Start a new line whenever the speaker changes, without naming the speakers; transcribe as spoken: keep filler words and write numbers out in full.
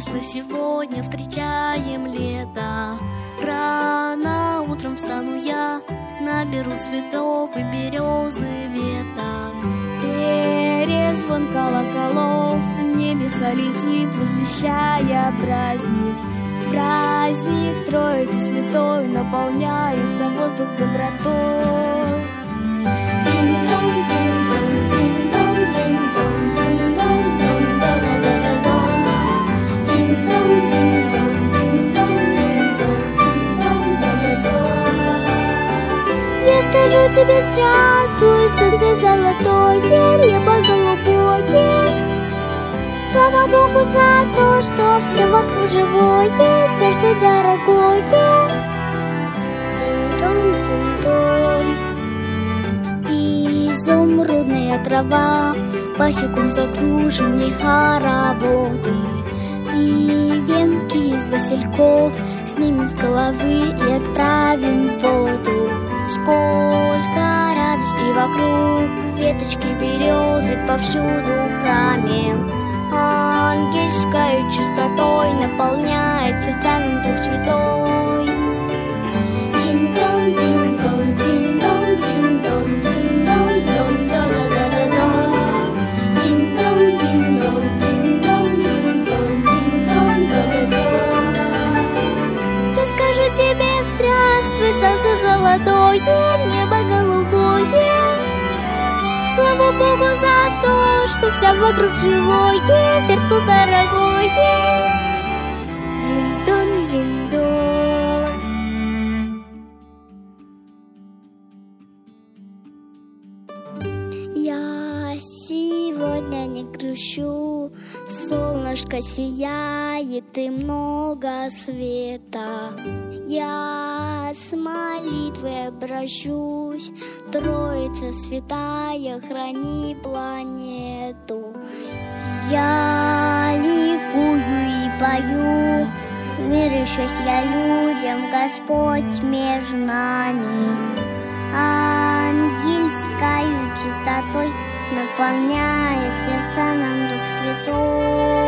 весны сегодня встречаем лето. Рано утром встану я, наберу цветов и березы веток.
Перезвон колоколов в небеса летит, возвещая праздник. В праздник Троицы Святой наполняется воздух добротой.
Дин-дон, дин-дон, дин-дон, дин-дон, дин-дон, дон-да-да-да-да-дон. Дин-дон, дин-дон, дин-дон, дин-дон, дин-дон, да-да-дон.
Я скажу тебе здравствуй, солнце золотое, небо голубое. Слава Богу за то, что все вокруг живое, сердцу дорогое. Дин-дон, дин-дон. Изумрудная трава босиком закружены хороводы. И венки из васильков снимем с головы и отправим в воду. Сколько радости вокруг, веточки березы повсюду в храме. Ангельской чистотой наполняет сердца нам Дух Святой.
Дин-дон, дин-дон, дин-дон, дин-дон, дин-дон, дон-да-да-да-да-дон. Дин-дон, дин-дон, дин-дон, дин-дон, дин-дон, да-да-дон.
Я скажу тебе здравствуй, солнце золотое, небо голубое. Слава Богу за то, что все вокруг живое, сердцу дорогое. Дин-дон, дин-дон. Я сегодня не грущу, солнышко сияет и много света. Я с молитвой обращусь, Троица Святая, храни планету. Я ликую и пою, мир и счастья людям, Господь между нами. Ангельскою чистотой наполняет сердца нам Дух Святой.